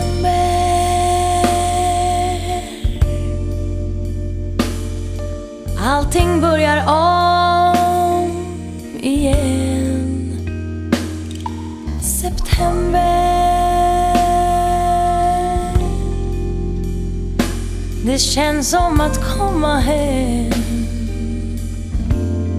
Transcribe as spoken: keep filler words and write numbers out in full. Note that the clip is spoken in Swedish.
Allting börjar om igen. September. Det känns som att komma hem.